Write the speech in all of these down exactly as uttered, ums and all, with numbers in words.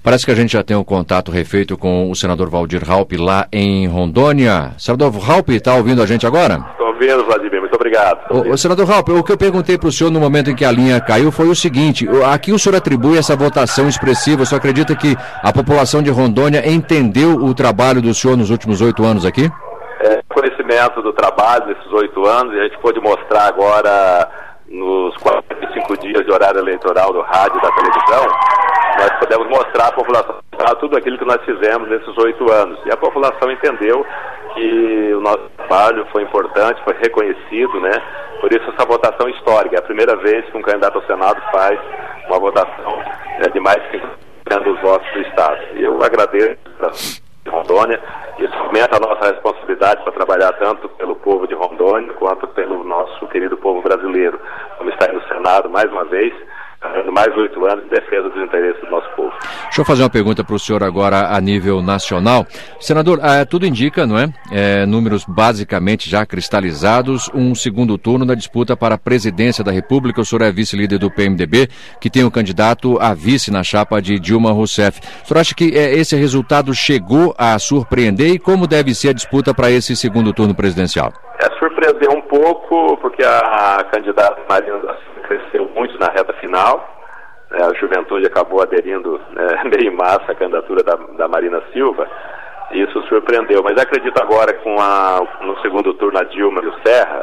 Parece que a gente já tem um contato refeito com o senador Waldir Raupp lá em Rondônia. Senador Raupp, está ouvindo a gente agora? Estou ouvindo, Vladimir, muito obrigado. O, o senador Raupp, o que eu perguntei para o senhor no momento em que a linha caiu foi o seguinte: aqui o senhor atribui essa votação expressiva, o senhor acredita que a população de Rondônia entendeu o trabalho do senhor nos últimos oito anos aqui? É, conhecimento do trabalho desses oito anos, e a gente pôde mostrar agora nos quarenta e cinco dias de horário eleitoral do rádio e da televisão, nós podemos mostrar à população tudo aquilo que nós fizemos nesses oito anos. E a população entendeu que o nosso trabalho foi importante, foi reconhecido, né? Por isso essa votação histórica. É a primeira vez que um candidato ao Senado faz uma votação, né, de mais de cinquenta por cento dos votos do Estado. E eu agradeço a Rondônia. Isso aumenta a nossa responsabilidade para trabalhar tanto pelo povo de Rondônia quanto pelo nosso querido povo brasileiro. Vamos estar no Senado mais uma vez, mais oito anos em defesa dos interesses do nosso povo. Deixa eu fazer uma pergunta para o senhor agora a nível nacional. Senador, é, tudo indica, não é? é? Números basicamente já cristalizados, um segundo turno na disputa para a presidência da República. O senhor é vice-líder do P M D B, que tem um candidato a vice na chapa de Dilma Rousseff. O senhor acha que é, esse resultado chegou a surpreender e como deve ser a disputa para esse segundo turno presidencial? É, surpreendeu um pouco, porque a, a candidata Marina da Silva cresceu muito na reta final. É, a juventude acabou aderindo, né, meio em massa à candidatura da, da Marina Silva. E isso surpreendeu. Mas acredito agora com a, no segundo turno a Dilma e o Serra,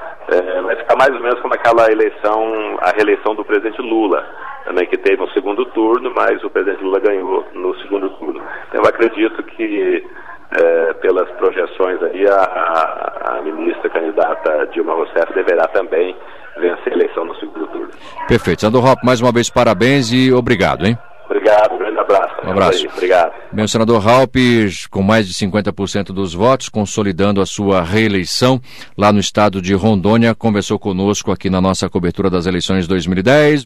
é, vai ficar mais ou menos como aquela eleição, a reeleição do presidente Lula, também, que teve um segundo turno, mas o presidente Lula ganhou no segundo turno. Então eu acredito que É, pelas projeções aí, a, a, a ministra candidata Dilma Rousseff deverá também vencer a eleição no segundo turno. Perfeito. Senador Raupp, mais uma vez parabéns e obrigado, hein? Obrigado, um grande abraço. Um abraço. Obrigado. Meu senador Raupp, com mais de cinquenta por cento dos votos, consolidando a sua reeleição lá no estado de Rondônia, conversou conosco aqui na nossa cobertura das eleições dois mil e dez.